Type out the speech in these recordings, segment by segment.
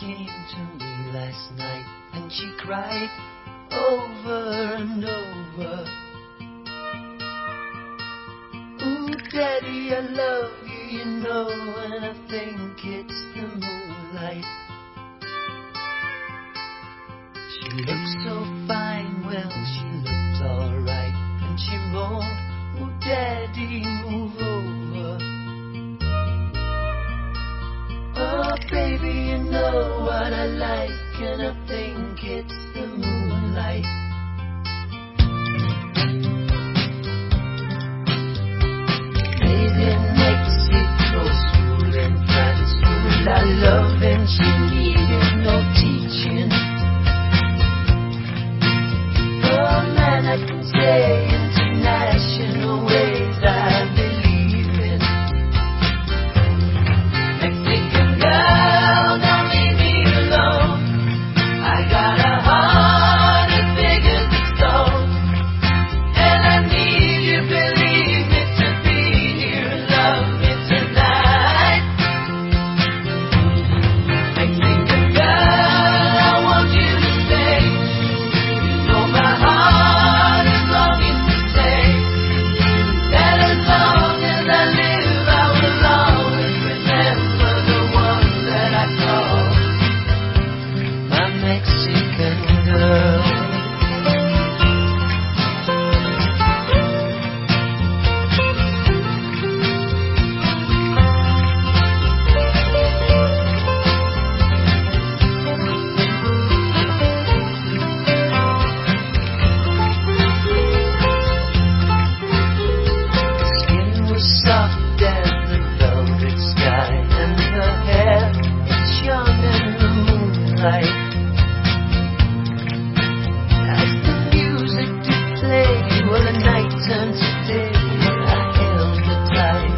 came to me last night and she cried over and over. Ooh, Daddy, I love you, you know, and I think it's the moonlight. She looked so fine, well, she looked alright, and she moaned, oh, Daddy, move over. Oh, baby, you know what I like, and I think it's the moonlight. Made in Mexico, school in France, school I love, and she needed no teaching. Oh man, I can say international ways I believe in. Mexican girl, don't leave me alone. I got a heart as big as a stone, and I need you, believe me, to be here and love me tonight. Mexican girl, I want you to stay. You know my heart is longing to say that as long as I live, I will always remember the one that I call my Mexican girl. Skin was soft as the velvet sky, and her hair it shone in the moonlight. As the music did play, well, the night turned to day, I held her tight,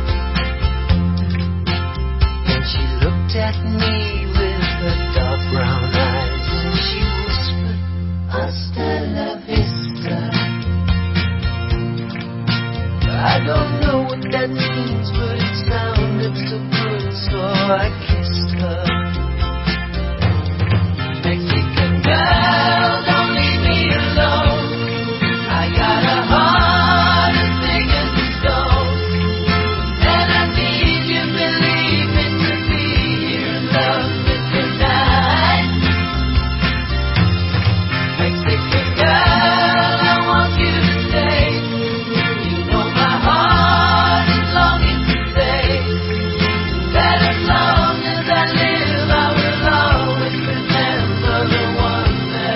and she looked at me with her dark brown eyes, and she whispered, hasta la vista. I don't know what that means, but it sounded so good, so I kissed her. Mexican girl, don't leave me alone. I got a heart as big as a stone, and I need you, believe me, to be here and love me tonight. Mexican girl, I want you to stay. You know my heart is longing to say that as long as I live, I will always remember the one that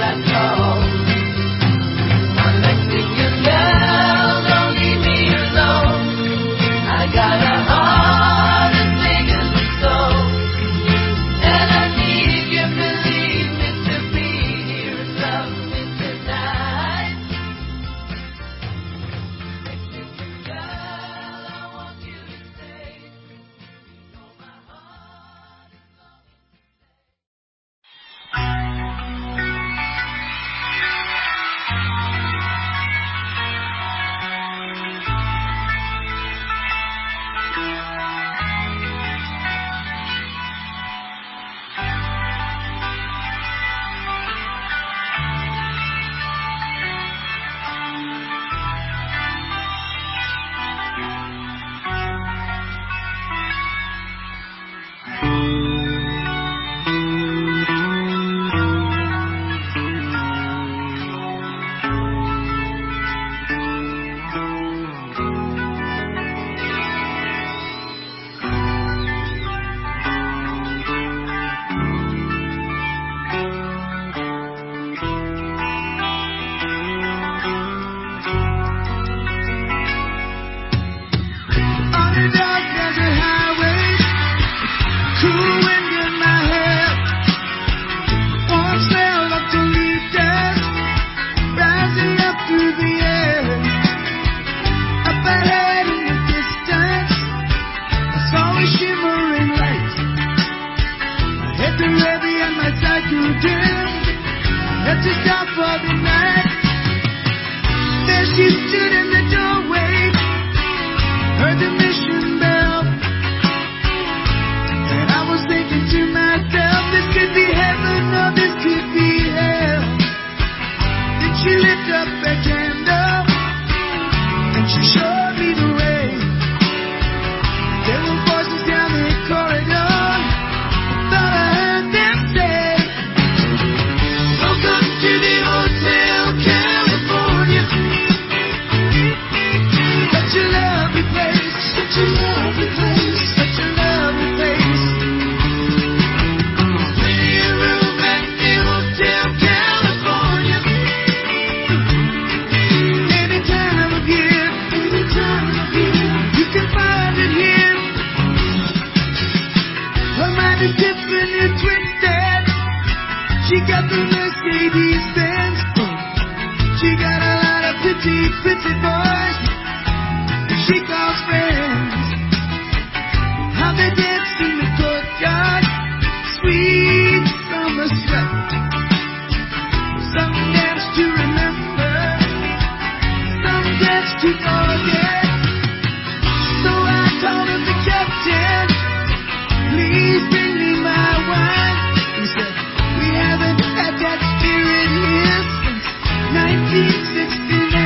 dance to forget. So I told him the captain, please bring me my wine. He said, we haven't had that spirit here since 1969.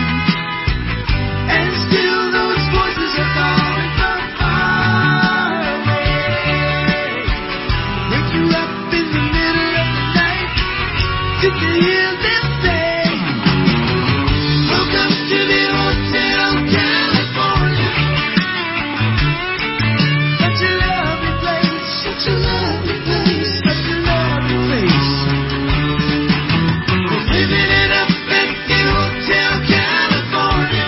And still those voices are calling from far away. Wake you up in the middle of the night just to hear them say, welcome to the Hotel California. Such a lovely place, such a lovely place, such a lovely place. We're living it up at the Hotel California.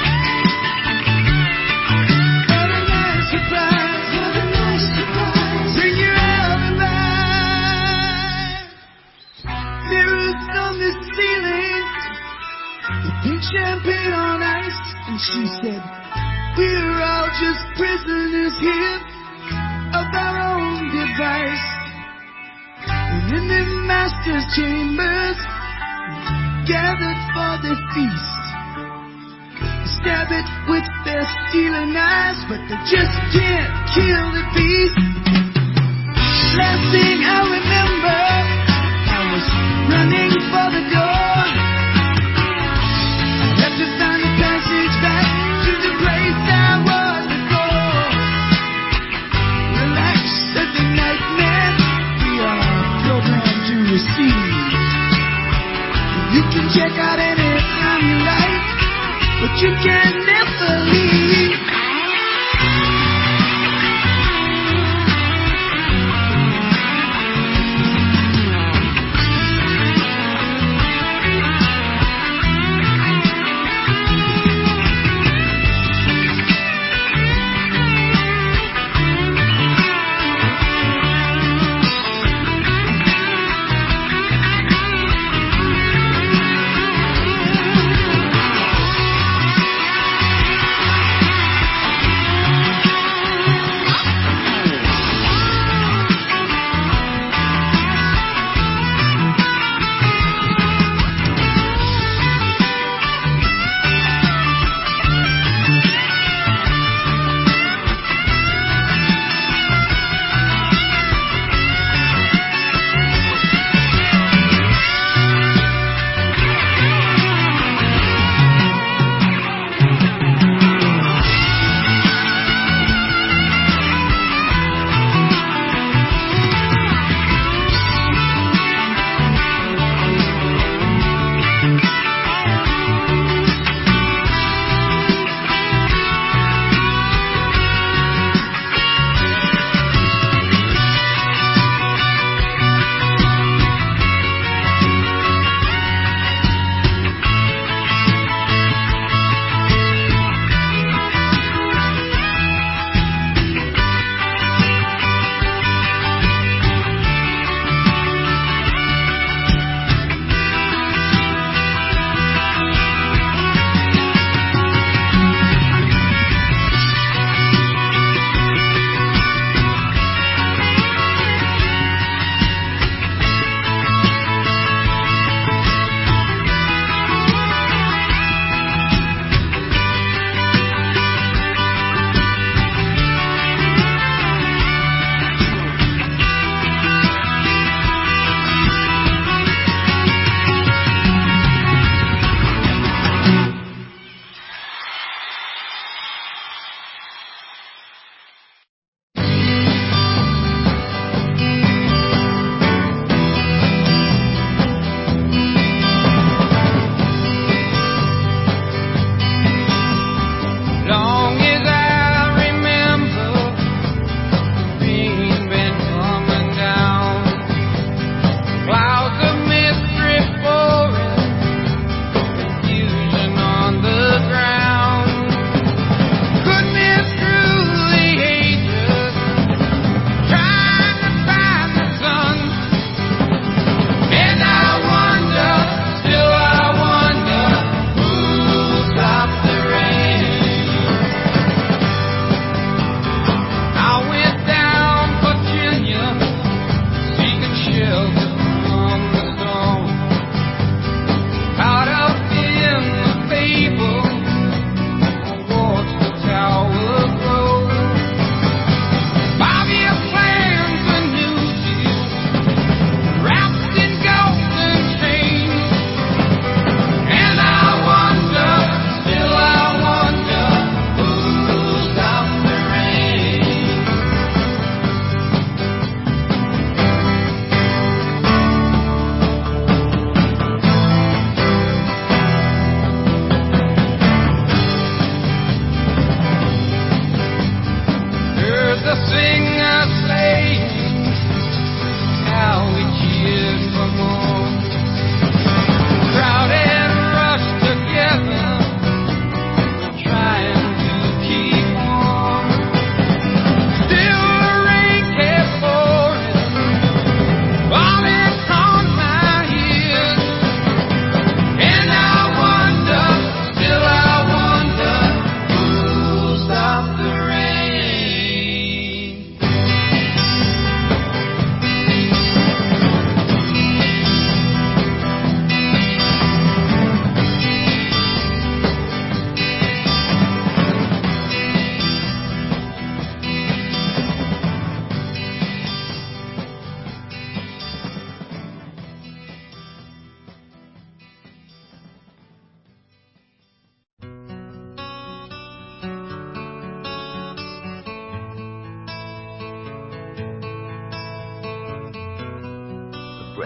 What a nice surprise, what a nice surprise. Bring your alibi. Mirrors on the ceiling, the pink champagne on ice. And she said, we're all just prisoners here of our own device. And in the master's chambers, gathered for the feast, stab it with their stealing eyes, but they just can't kill the beast. Last thing I remember, I was running for the door. I had to find a passage back to the place I was before. Relax, said the nightmare, we are programmed to receive. You can check out any time you like, but you can never leave.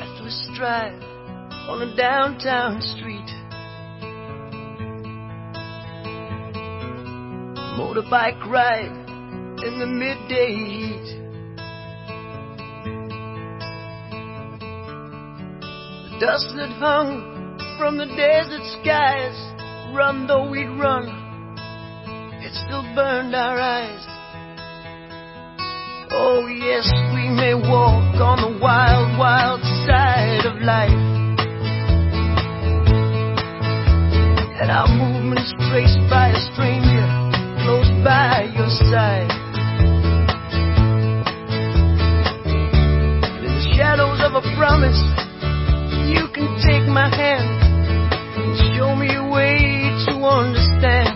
breathless stride on a downtown street. Motorbike ride in the midday heat. The dust that hung from the desert skies, run though we'd run, it still burned our eyes. Oh yes, we may walk on the wild, wild side of life, and our movements traced by a stranger close by your side. In the shadows of a promise, you can take my hand and show me a way to understand.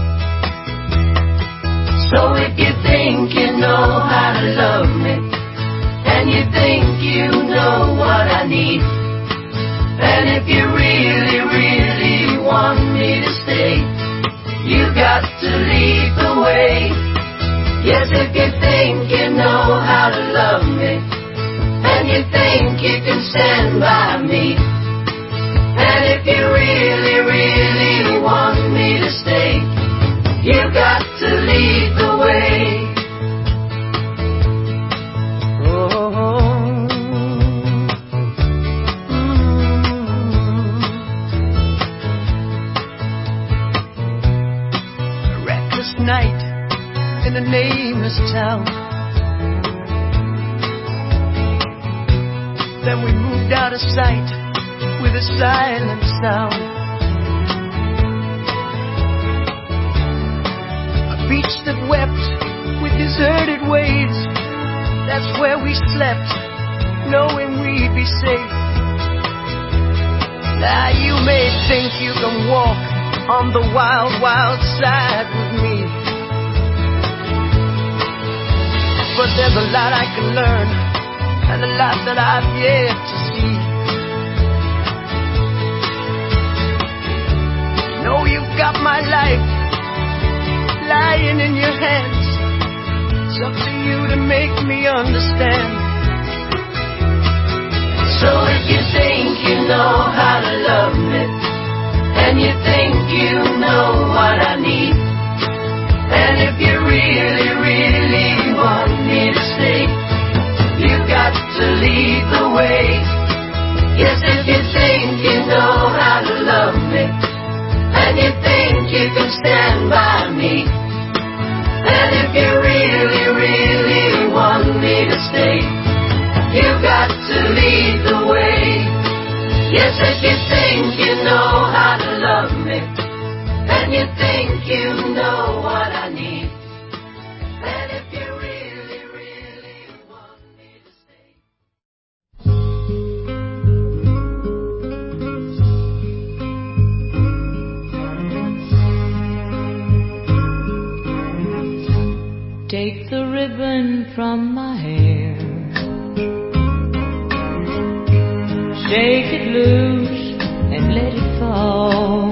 So if you think you know how to love me, and you think you know what I need, and if you really, really want me to stay, you got to lead the way. Yes, if you think you know how to love me, and you think you can stand by me, and if you really, really want me to stay, you got to lead the way. A reckless night in a nameless town. Then we moved out of sight with a silent sound. Beach that wept with deserted waves, that's where we slept, knowing we'd be safe. Now you may think you can walk on the wild, wild side with me, but there's a lot I can learn, and a lot that I've yet to see. You know you've got my life lying in your hands. It's up to you to make me understand. So if you think you know how to love me, and you think you know what I need, and if you really, really want me to stay, you got to lead the way. Yes, if you think you know how to love me, and you think you can stand by me, and if you really, really want me to stay, you got to lead the way. Yes, if you think you know how to love me, and you think you know what I need, and if you really, really want me to stay. Take the ribbon from my hair, shake it loose and let it fall,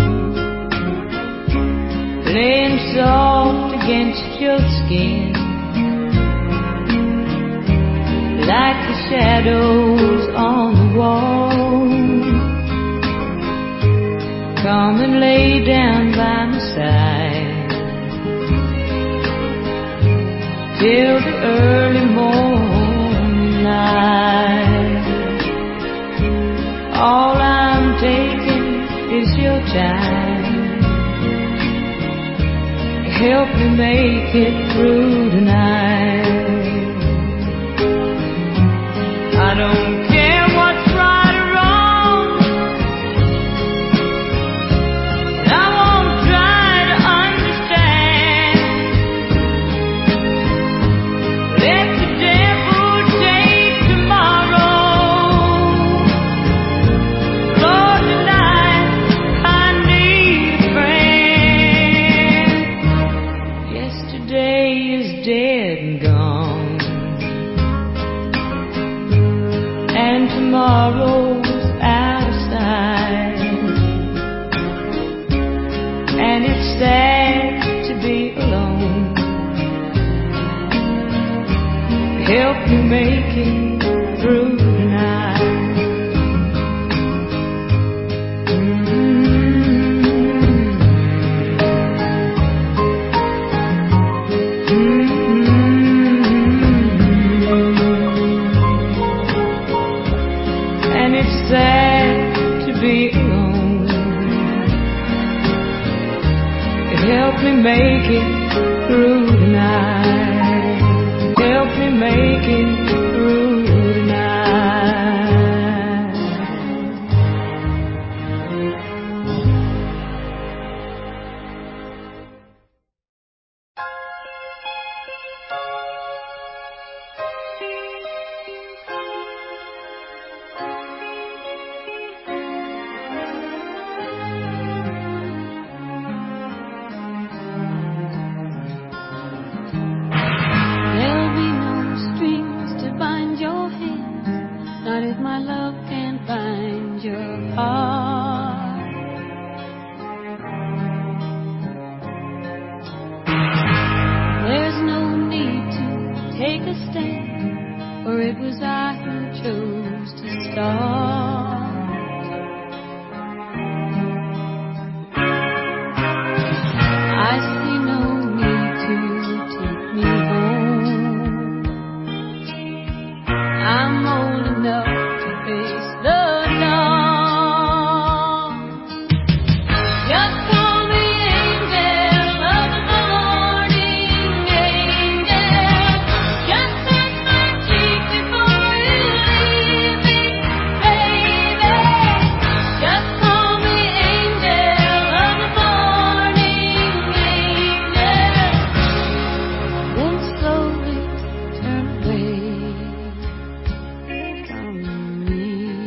playing soft against your skin, like the shadows on the wall. Come and lay down by my side till the early morning light. All I'm taking is your time. Help me make it through tonight. I don't care what's right or wrong, I won't try to understand. Let the devil take tomorrow. Lord, tonight I need a friend. Yesterday is dead and gone. help me make it through tonight. Help me make it through tonight. There'll be no strings to bind your hands, not if my love can't bind your heart. There's no need to take a stand, for it was I who chose to start. I see no need to take me home. I'm old enough to face the dawn. Just call me angel of the morning, angel. Just touch my cheek before you leave me, baby. Just call me angel of the morning, angel. Then slowly turn away from me.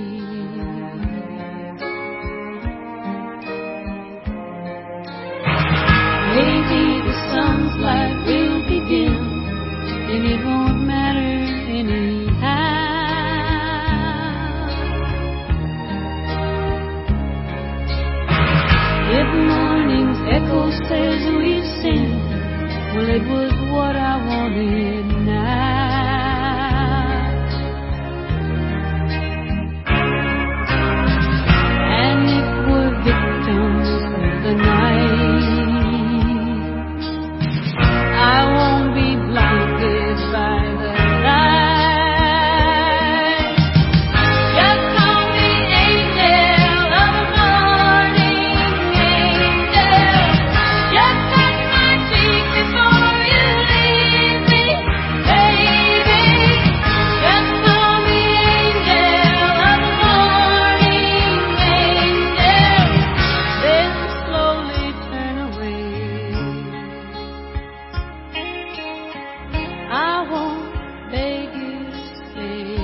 Maybe the sun's light will be dim, and it won't matter anyhow. If morning's echo says we've sinned, well, it was what I wanted now. And if we're victims of the night, I won't be blinded by the light. Just call me angel of the morning, angel. Just touch my cheek before you leave me, baby. Just call me angel of the morning, angel. Then slowly turn away. I won't beg you to stay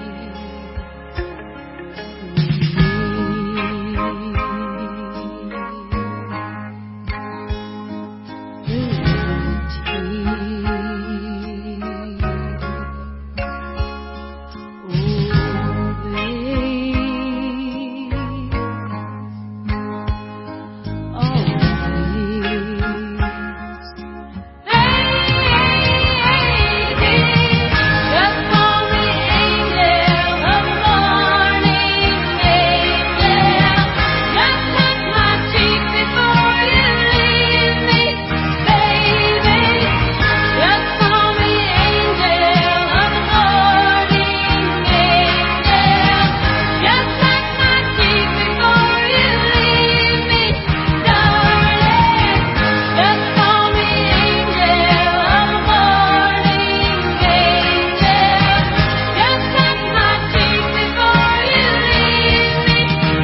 just call me angel of the morning, angel. Just touch my cheek before you leave me, baby. Just call me angel of the morning, angel. Just touch my cheek before you leave me, darling. Just call me angel of the morning, angel. Just touch my cheek before you leave me,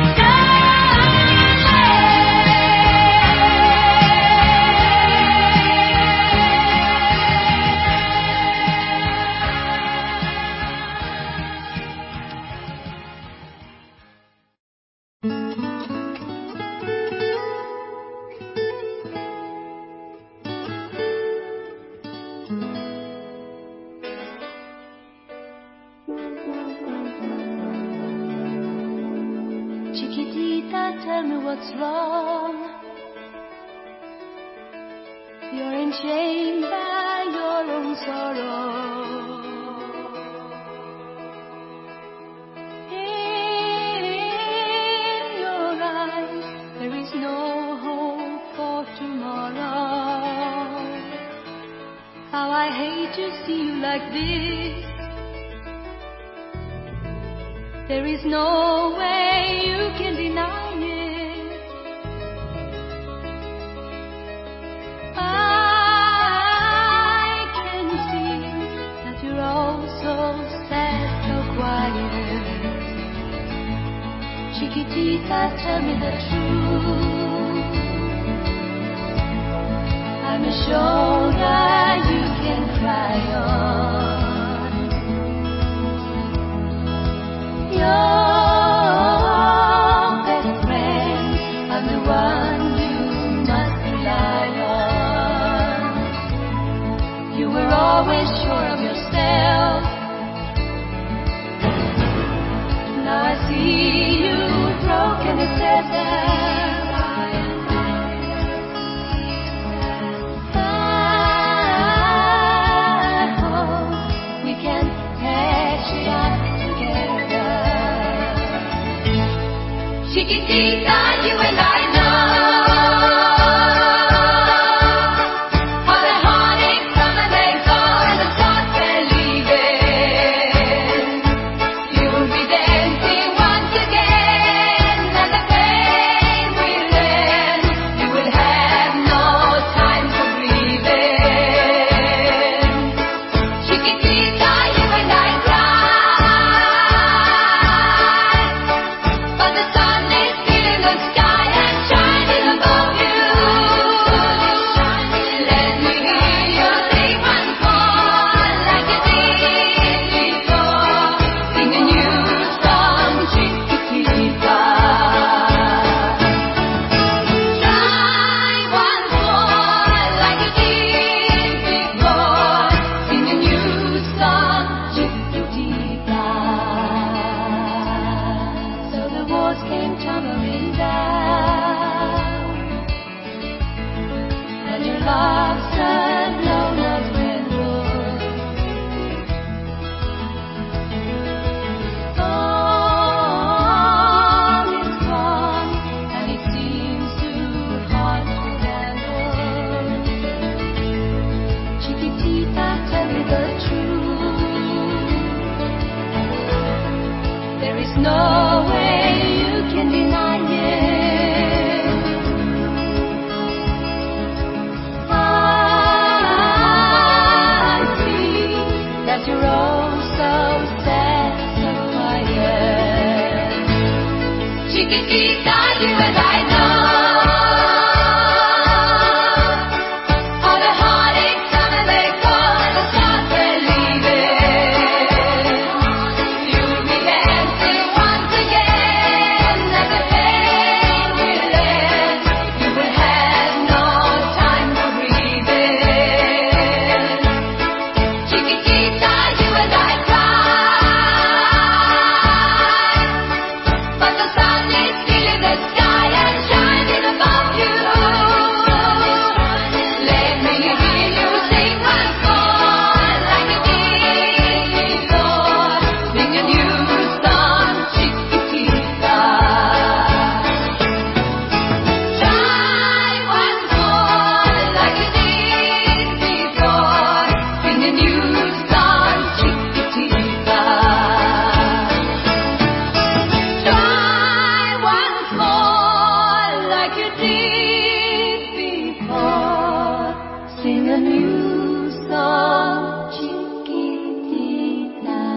Chiquitita, tell me what's wrong. You're enchained by your own sorrow. In your eyes, there is no hope for tomorrow. How I hate to see you like this. There is no way you can deny it. a shoulder you can cry on. Your best friends are the ones you must rely on. You were always sure of yourself. Now I see you broken as ever. Chiquitita, you and I know how the heartaches come and they go and the thoughts they're leaving. You'll be dancing once again and the pain will end. You will have no time for grieving. Chiquitita, you and I cry, but the sun is still in the sky and shining above you. Let me hear you sing once more like you did before. Sing a new song, Chiquitita. Try once more like you did before. Sing a new song, Chiquitita. So the walls came tumbling down, and your love turned known as Brentwood. All is gone, and it seems too hard to handle. Chiquitita, tell me the truth. There is no way you can deny it. I see that you're oh so sad, so quiet. Chiquitita, you and I know how the heartaches come and they go and the thoughts they're leaving. You'll be dancing once again and the pain will end. You will have no time for grieving. Chiquitita, you and I cry, but the sun is still in the sky and shining above you. Let me hear you sing once more like you did before. Sing a new song, Chiquitita. Try once more like you did before. Sing a new song, Chiquitita. Try once more like you did before. Sing a new song, Chiquitita.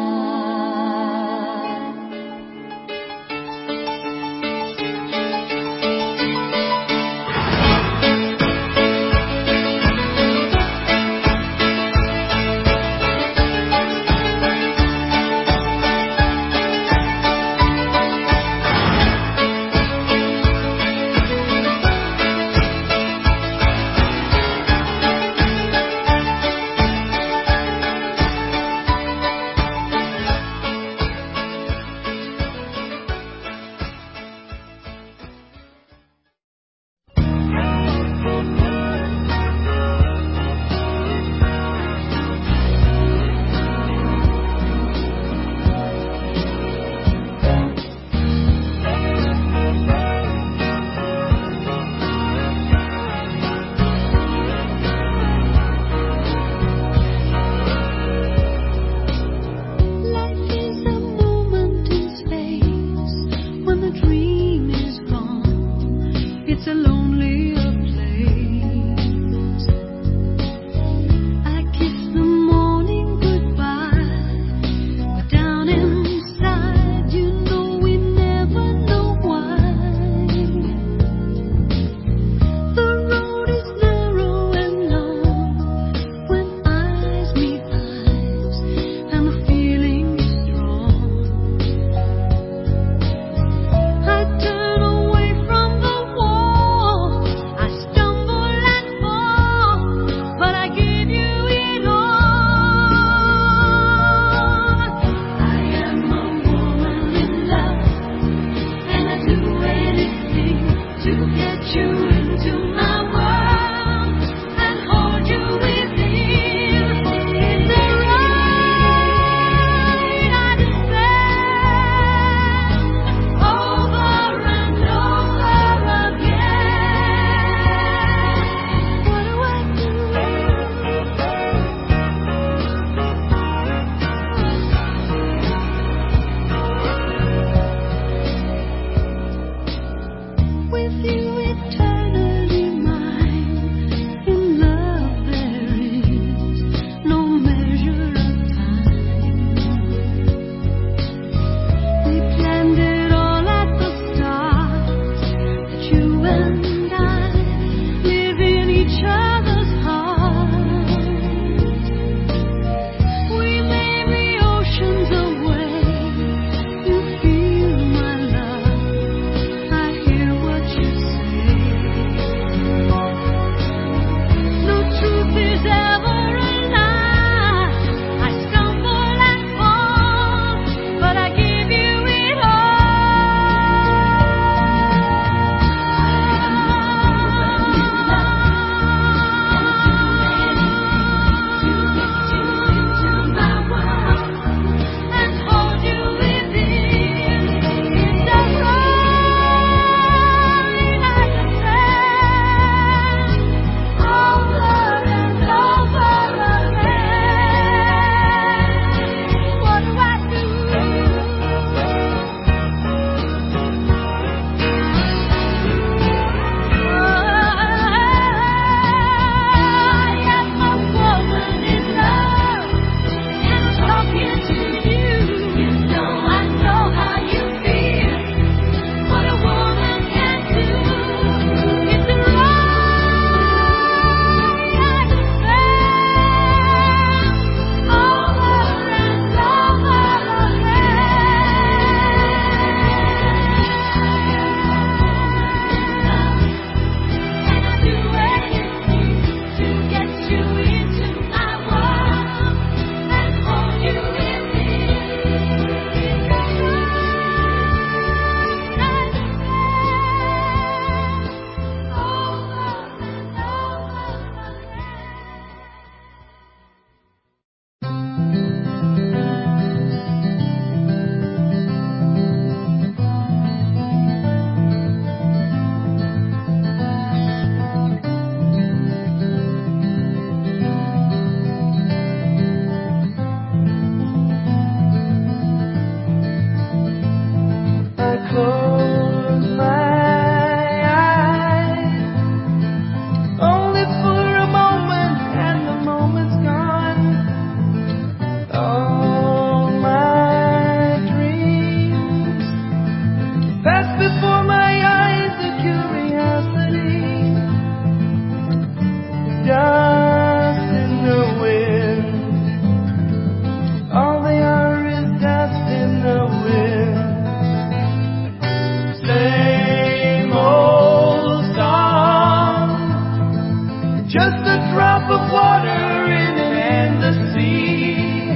just a drop of water in an endless sea.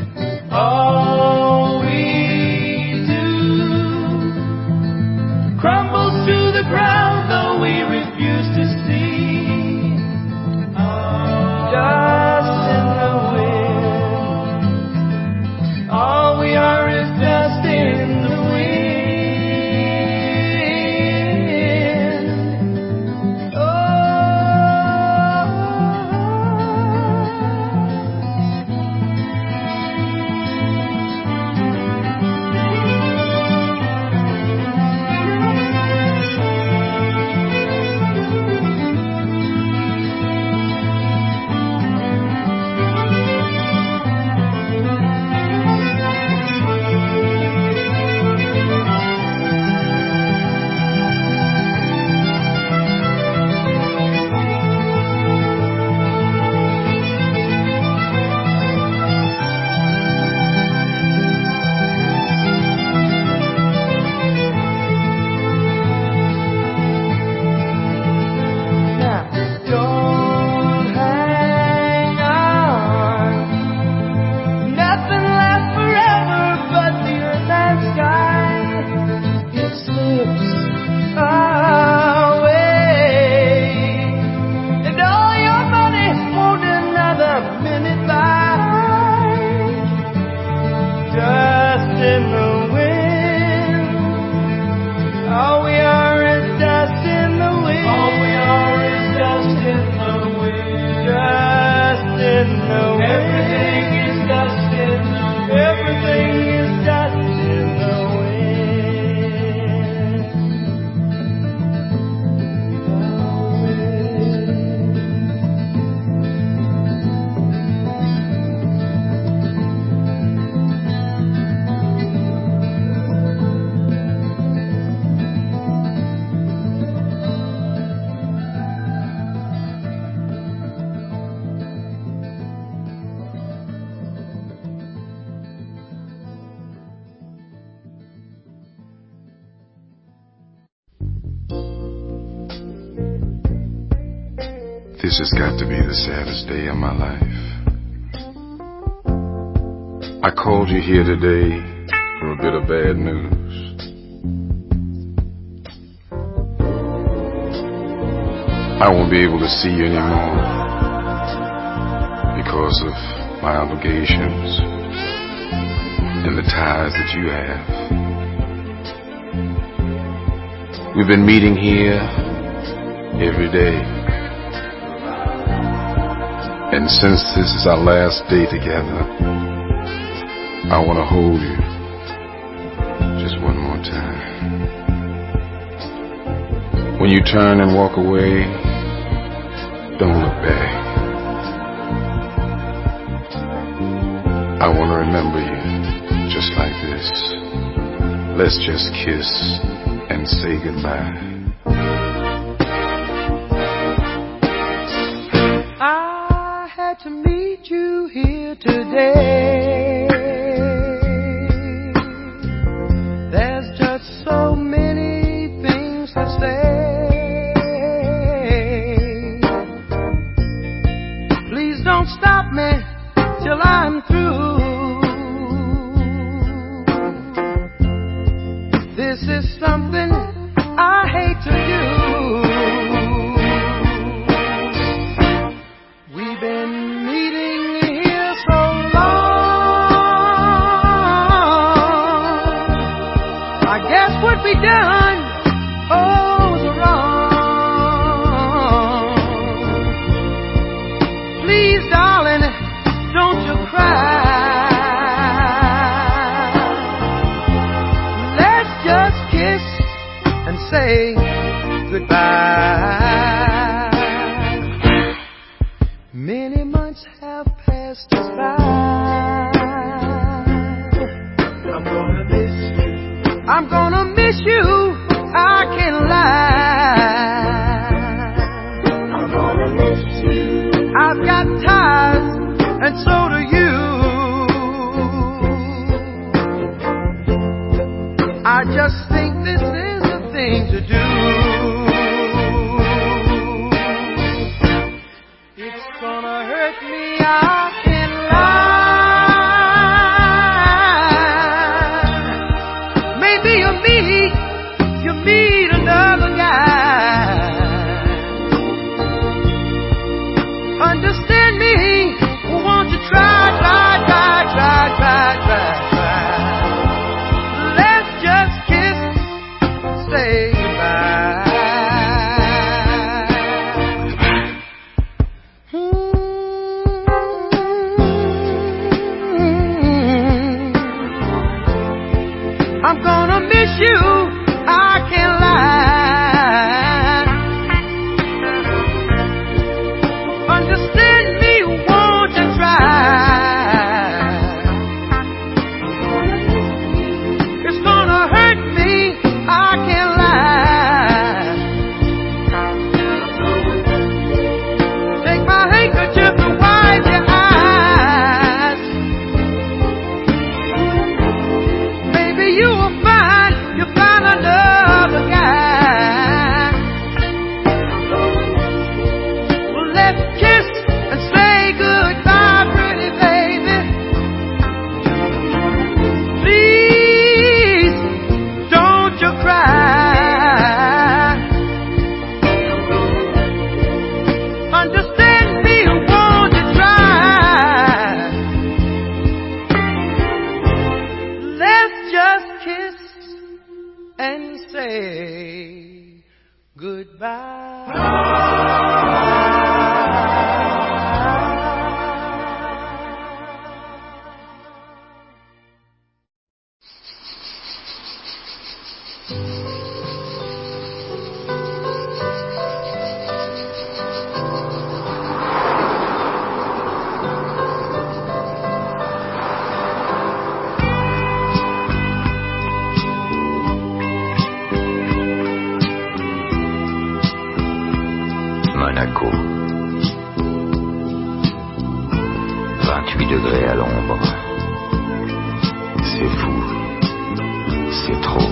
All we do crumbles to the ground, though we refuse to see. Dust in the wind. All we are is dust in the wind. Oh. This has got to be the saddest day of my life. I called you here today for a bit of bad news. I won't be able to see you anymore because of my obligations and the ties that you have. We've been meeting here every day. And since this is our last day together, I want to hold you just one more time. When you turn and walk away, don't look back. I want to remember you just like this. Let's just kiss and say goodbye. To meet you here today. There's just so many things to say. Please don't stop me till I'm through. This is something I hate to do. We've been be done, oh, was wrong. Please, darling, don't you cry. Let's just kiss and say goodbye. Many months have passed us by. I'm gonna miss you. I'm gonna miss you, I can't lie. I'm gonna miss you. I've got ties, and so do you. I just think this is the thing to do. It's gonna hurt me, I can't lie. Maybe you meet another guy. Understand me, won't you try. Let's just kiss, say goodbye. I'm gonna miss you, I can't lie. Understand me, won't you try? It's gonna hurt me, I can't lie. Take my handkerchief and wipe your eyes. Maybe you will find another guy. Well, let's kiss and say goodbye, pretty baby. Please, don't you cry. Understand me, won't you try? Let's just kiss and say goodbye. Monaco. 28 degrés à l'ombre. C'est fou. C'est trop.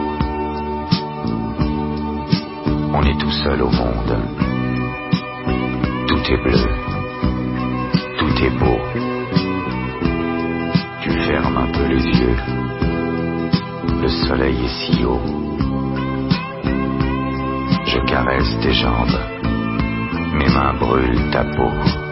On est tout seul au monde. Tout est bleu. Tout est beau. Tu fermes un peu les yeux. Le soleil est si haut. Je caresse tes jambes. Mes mains brûlent ta peau.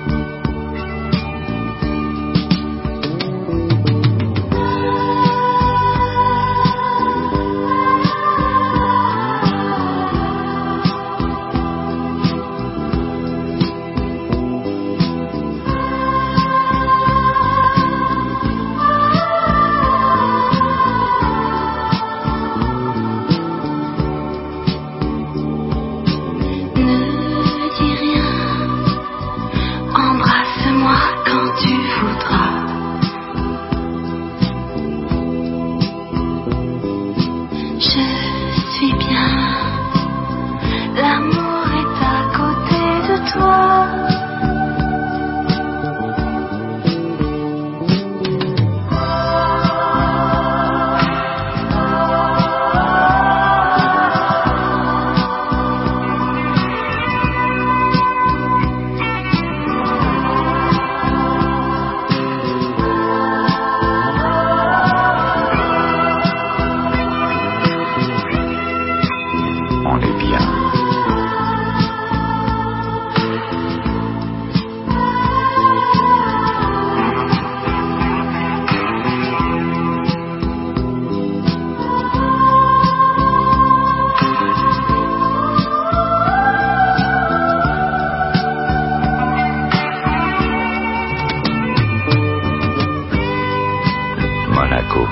Monaco.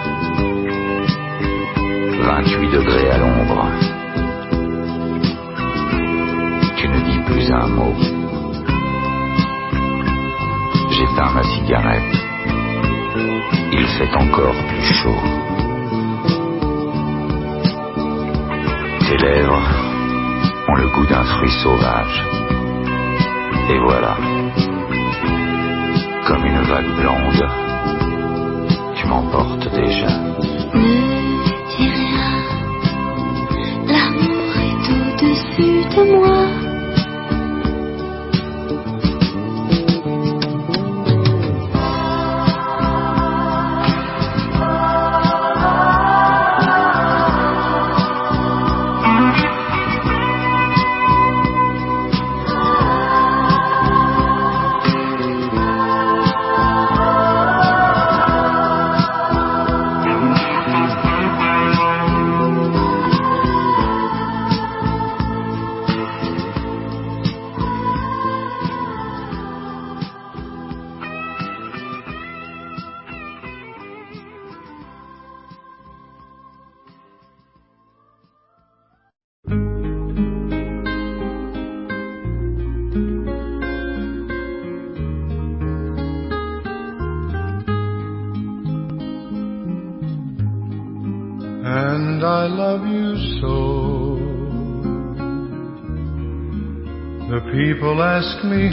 28 degrés à l'ombre. Tu ne dis plus un mot. J'éteins ma cigarette. Il fait encore plus chaud. Tes lèvres ont le goût d'un fruit sauvage. Et voilà, comme une vague blonde, tu m'emportes déjà. Ne dis rien, l'amour est au-dessus de moi. I love you so. The people ask me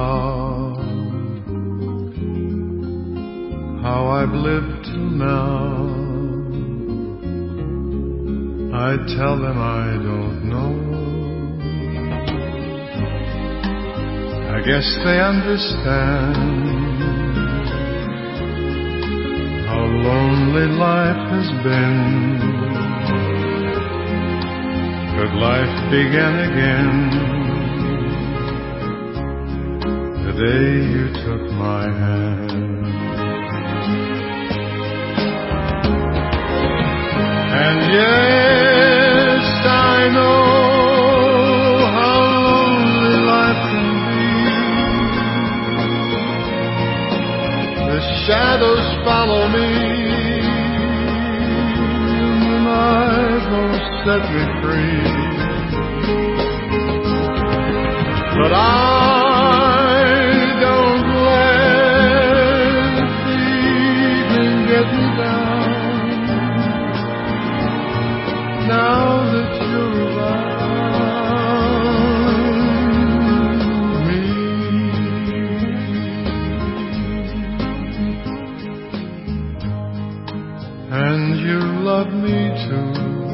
how I've lived till now. I tell them I don't know. I guess they understand how lonely life has been. But life began again the day you took my hand. And yes, I know how lonely life can be. The shadows follow me, and the night won't set me free. But I don't let the evening get me down. Now that you're around me, and you love me too.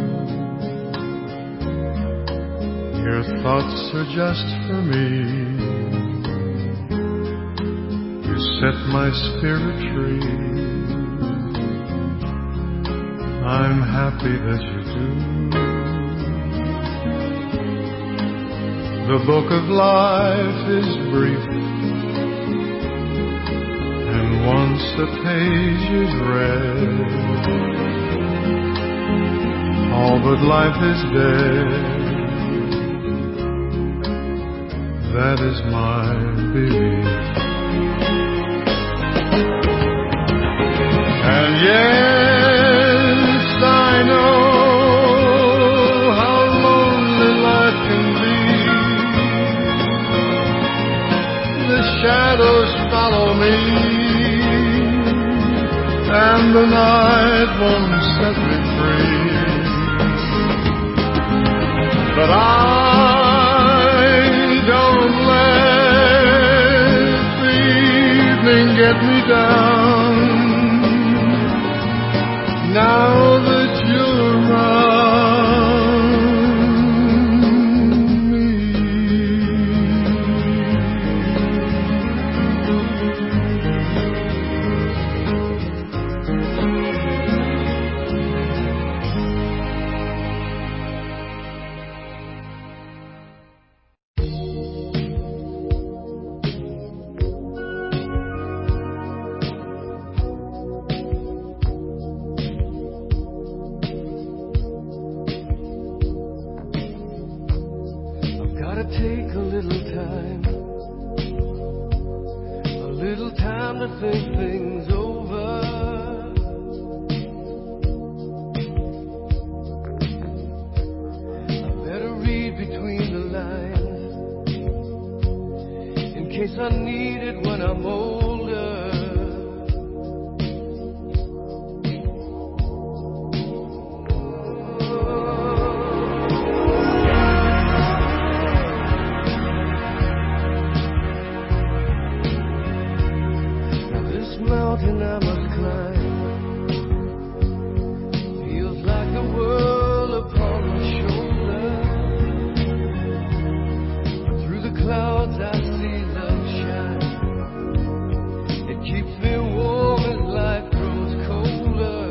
Your thoughts are just for me. You set my spirit free. I'm happy that you do. The book of life is brief, and once a page is read, all but life is dead. That is my belief. And yes, I know how lonely life can be. The shadows follow me, and the night won't set me free. But I don't let the evening get me down. Now that you're around me. Take a little time to think things over. I better read between the lines in case I need it when I'm older. Mountain I must climb feels like the world upon my shoulder. Through the clouds I see love shine. It keeps me warm as life grows colder.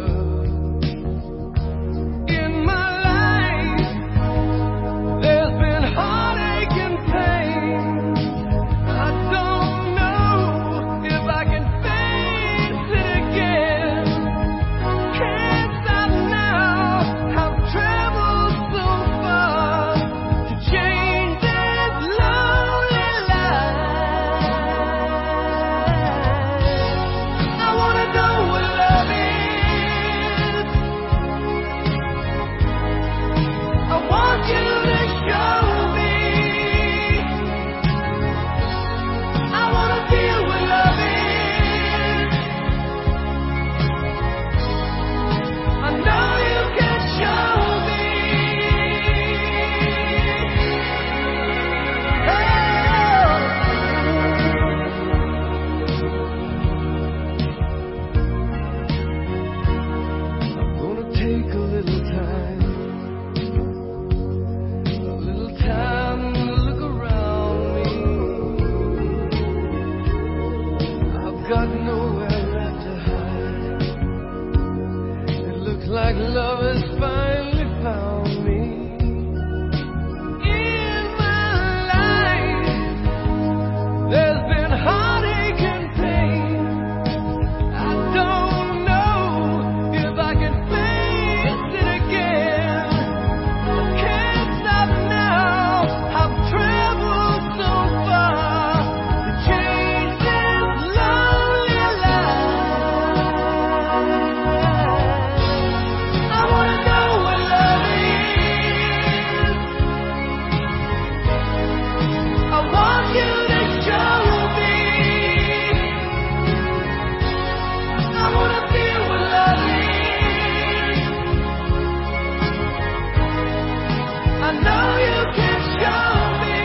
In my life there's been heartache and pain. I don't know if I can face it got nowhere left to hide. It looks like love has finally found me. In my life, there's been heartache and pain. I don't know if I can face it again. Can't stop now. I've traveled so far to change this lonely life. I wanna know what love is. I want you to show me. I wanna feel what love is. I know you can show me.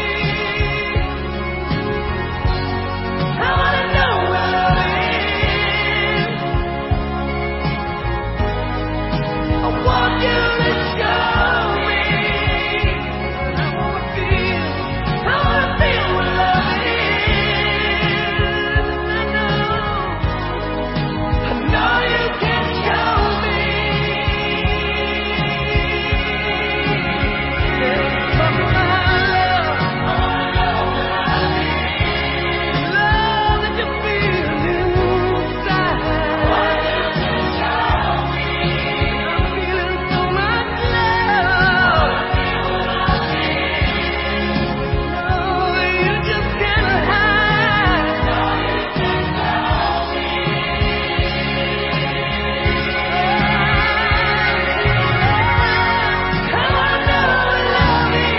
I wanna know what love is. I want you to show me. I wanna feel what love is. I know you can show me. Come on, love. I wanna know what love is. Love that you feel inside. I want you to show me. I'm feeling so much love. Oh, you just can't hide. I wanna know what love is.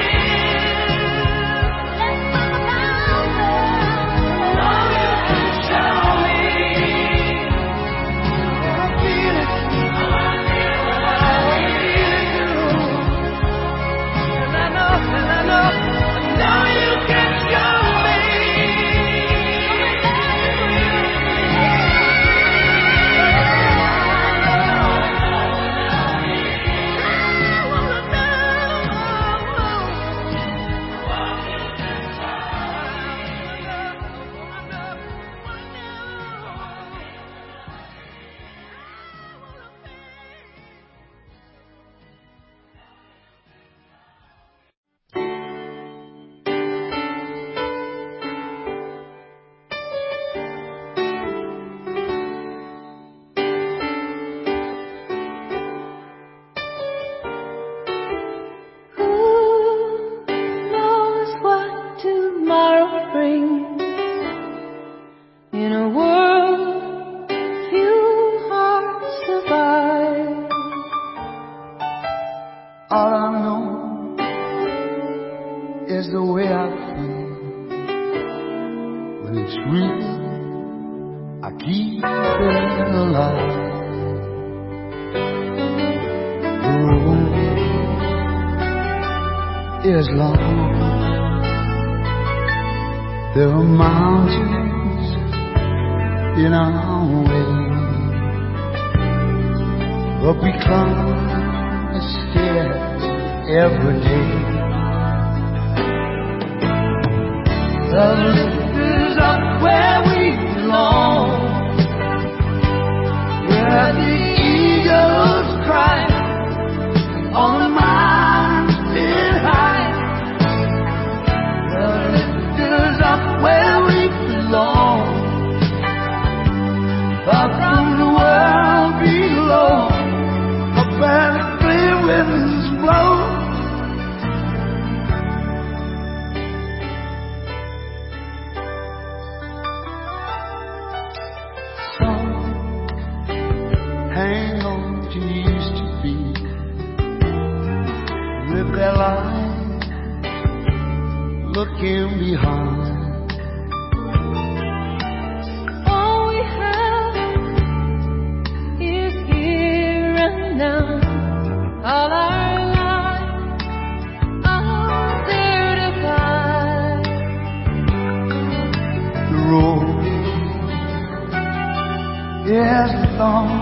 Oh, you can show me. I feel it. I feel it too. And I know you can show me. Who knows what tomorrow brings? In a world few hearts survive. All I know is the way I feel. When it's real, I keep it alive. The road is long. There are mountains in our way, but we climb the stairs every day. The lift is up where we belong, where the eagles cry on the mountain high. The lift is up where we belong, far from the world below, up where the clear winds blow. Some hang on to used to be, live their life looking behind. All we have is here and now. All our lives are there to guide. The road is long.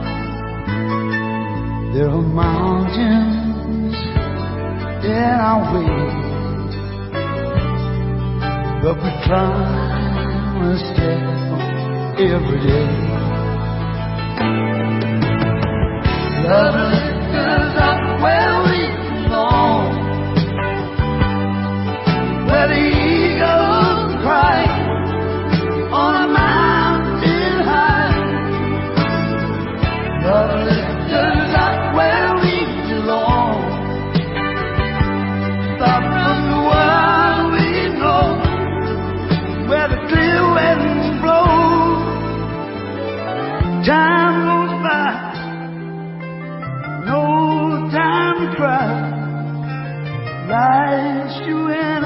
There are mountains in our way, but we climb a step every day. Love lifts up where we belong, where the eagles cry on a mountain high. Love lifts up where we belong, far from the world we know, where the clear winds blow. Time goes by, no time to cry. Life's you and I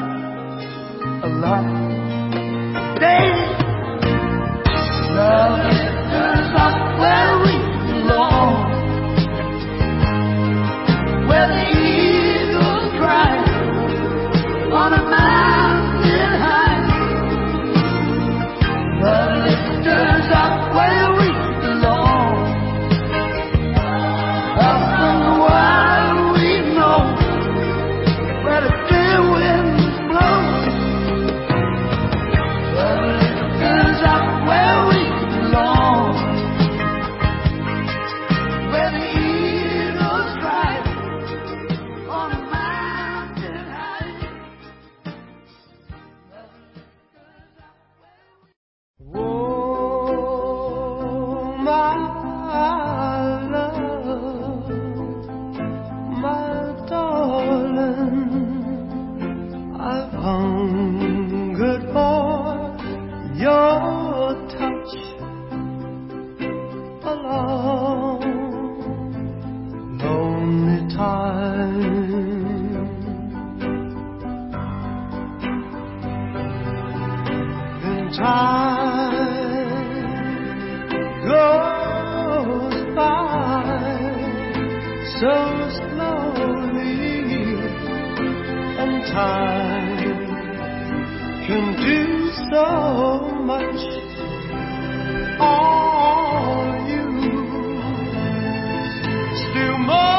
alive. Days, love lifts up where we belong, where the eagles cry on a mountain high. Love lifts up where we belong, up from the world we know, where the clear winds blow. Love lifts up where we belong, where the eagles cry on a mountain high. Oh, my love, my darling, I've hungered for your touch a long, lonely time. And time goes by so slowly, and time can do so much. All you still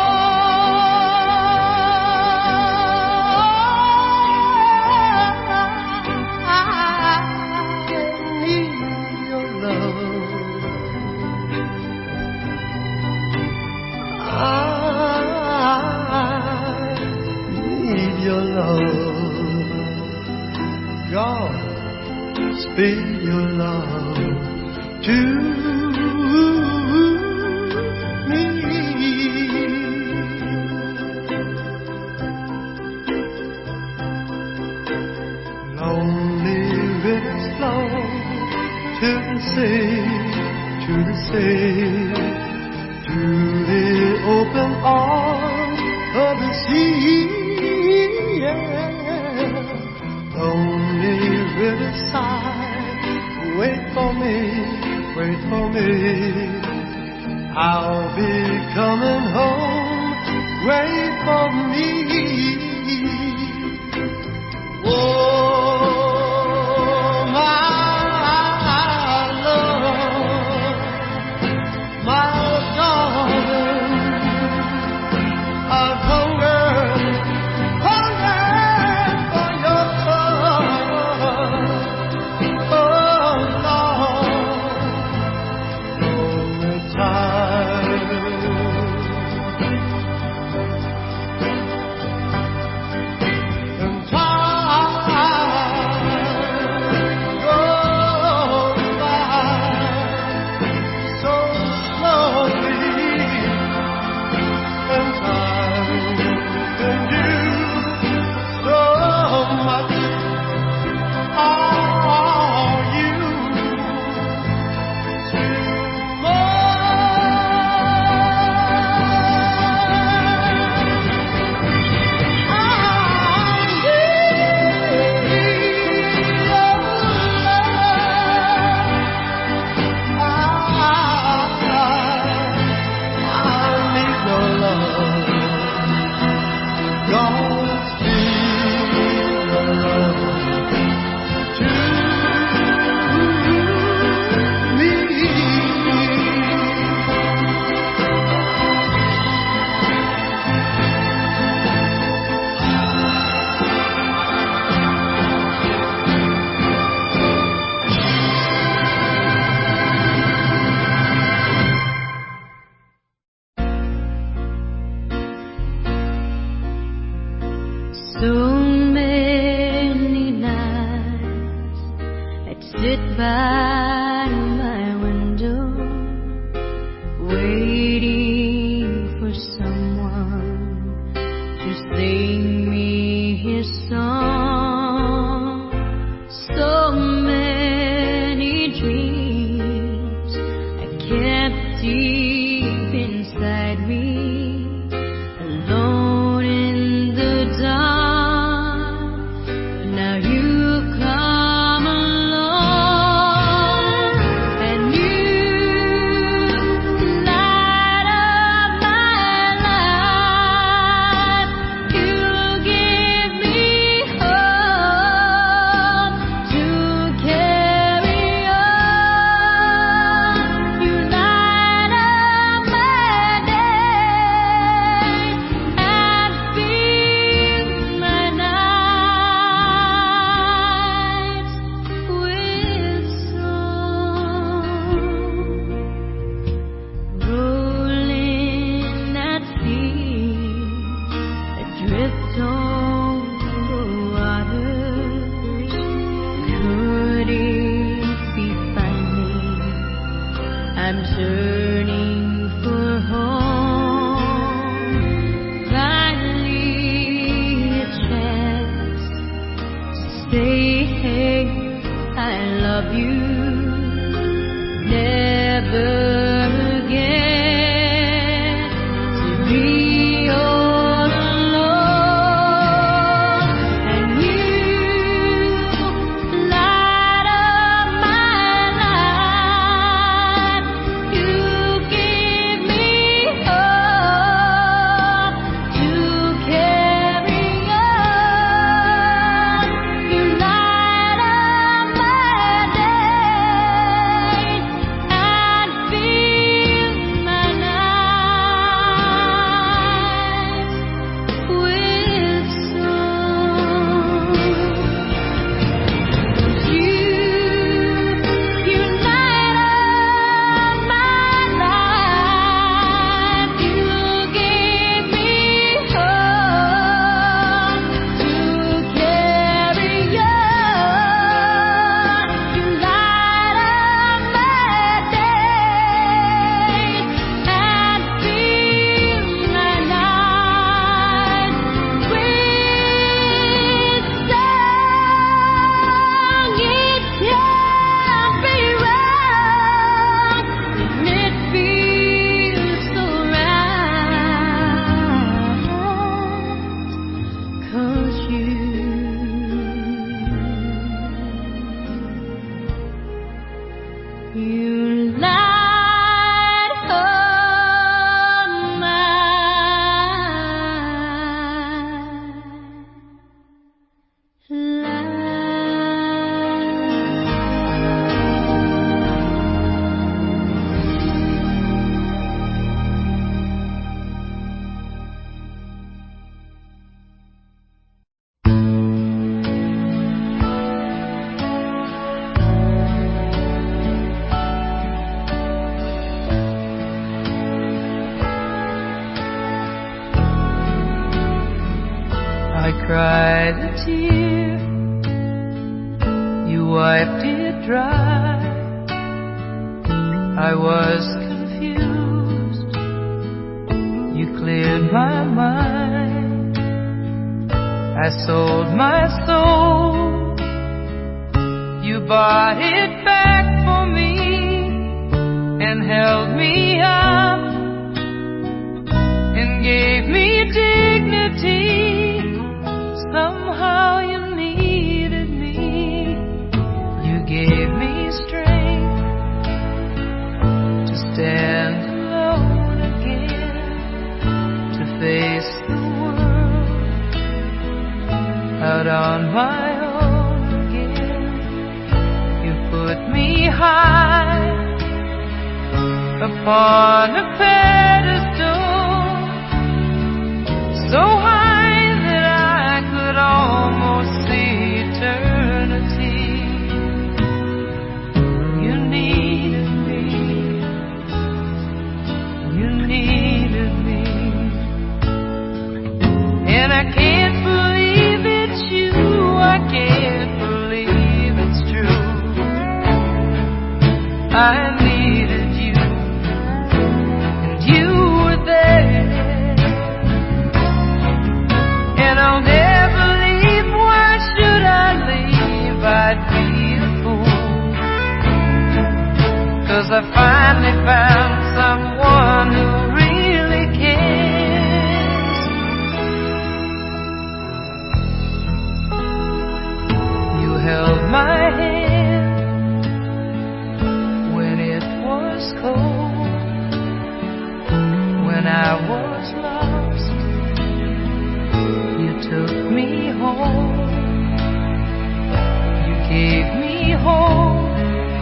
God, speak your love to me. Lonely rivers flow to the sea, to the sea, to the open arms of the sea. Yeah. Lonely riverside, wait for me, wait for me. I'll be coming home, wait for me. Oh, my love, my darling, I've hungered for your touch. Oh, Lord, lonely time. by my window, waiting for someone to sing me his song. So many dreams I kept deep inside me, alone in the dark. But now you come along, and you light up my life. You give me hope to carry on. You light up my day and fill my nights with song. Rolling at sea, adrift on the waters. Could it be finally I'm turning for home? Finally a chance to say, hey, I love you. Never again to be all alone. And you light up my life. You give me hope to carry on. You light up my day and fill my nights with song. You light up my life. You give me hope to carry on. You light up my day and fill my night with song. It can't be wrong, and it feels so right, 'cause you light up my I cried a tear, you wiped it dry. I was confused, you cleared my mind. I sold my soul, you bought it back for me and held me up and gave me dignity. Somehow you needed me. You gave me strength to stand alone again, to face the world out on my own again. You put me high upon a pedestal, so high that I could almost see eternity. You needed me, you needed me, and I can't believe it's you, I can't believe it's true. I needed you, and you were there. And I'll never leave. Why should I leave? I'd be a fool, 'cause I finally found someone who really cares. You held my hand when it was cold, when I was lost. You took me home. You gave me hope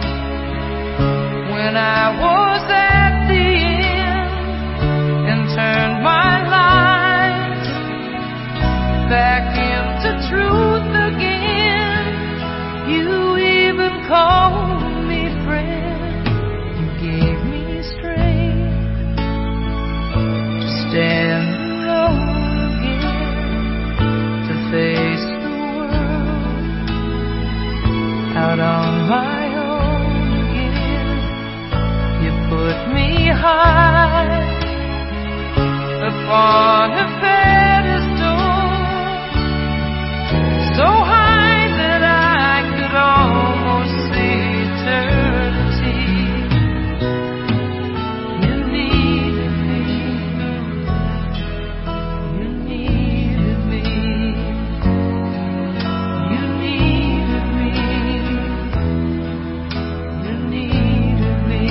when I was at the end, and turned my life back into truth again. You even called me friend. You gave me strength to stand alone again, to face the world out on my own again. You put me high upon a pedestal, so high that I could almost see eternity. You needed me. You needed me. You needed me. You needed me.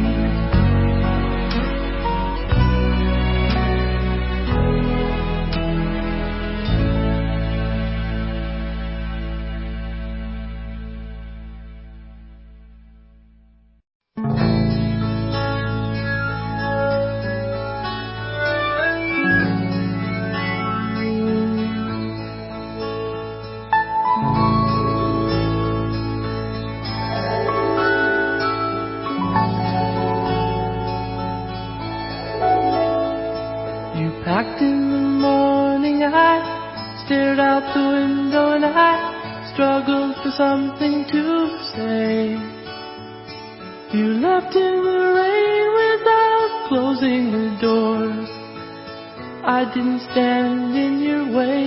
You packed in the morning, I stared out the window and I struggled for something to say. You left in the rain without closing the doors. I didn't stand in your way.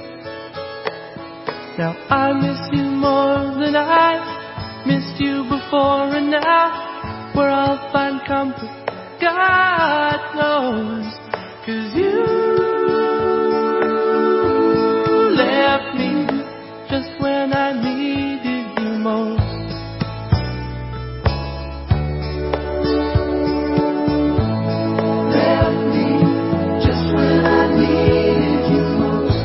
Now I miss you more than I missed you before, and now where I'll find comfort, God knows. 'Cause you left me just when I needed you most. Left me just when I needed you most.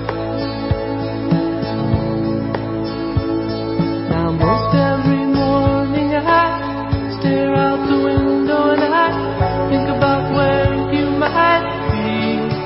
Now most every morning I stare out the window and I think about where you might be.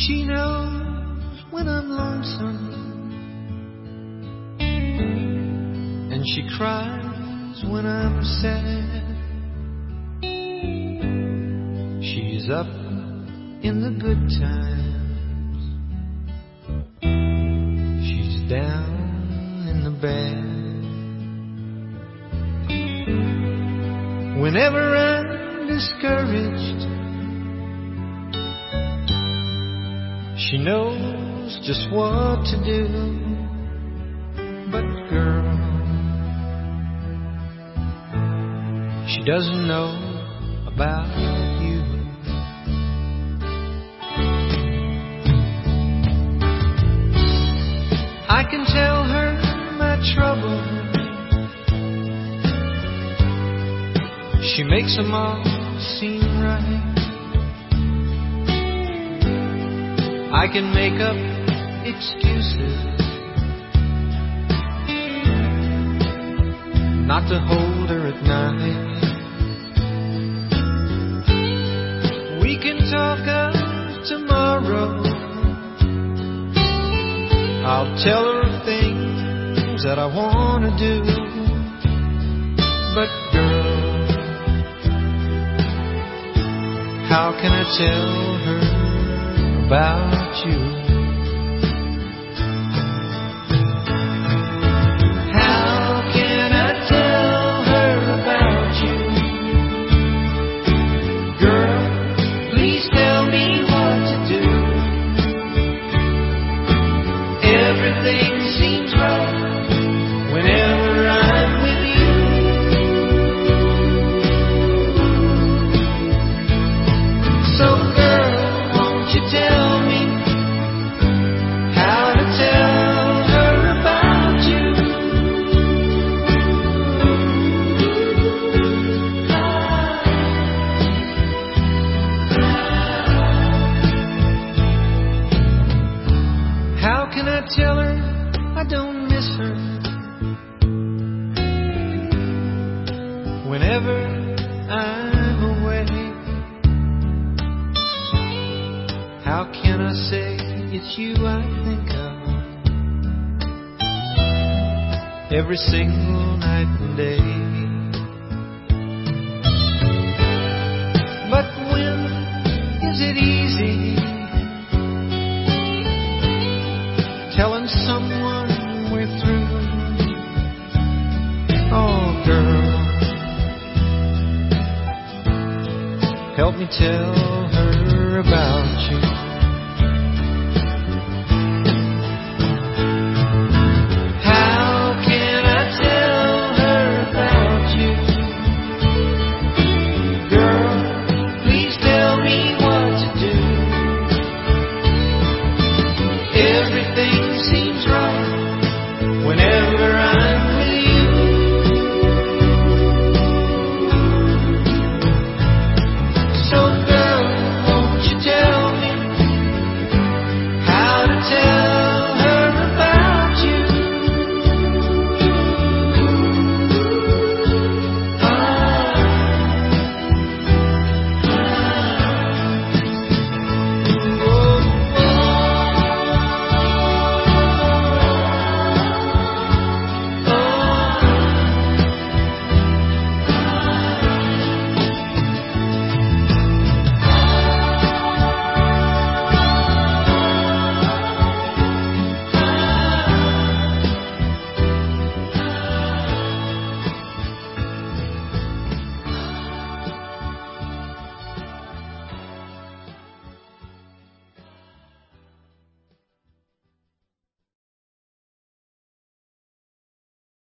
She knows when I'm lonesome, and she cries when I'm sad. She's up in the good times, she's down in the bad. Whenever I'm discouraged, she knows just what to do. But girl, she doesn't know about you. I can tell her my trouble, she makes them all seem right. I can make up excuses not to hold her at night. We can talk of tomorrow, I'll tell her things that I want to do. But girl, how can I tell her about you? How can I tell her about you? Girl, please tell me what to do. Everything seems right whenever I'm with you. So girl, won't you tell me how to tell her about you? How can I tell her I don't miss her whenever I'm away? How can I say it's you I think of every single night and day? But when is it easy telling someone we're through? Oh girl, help me tell her about you.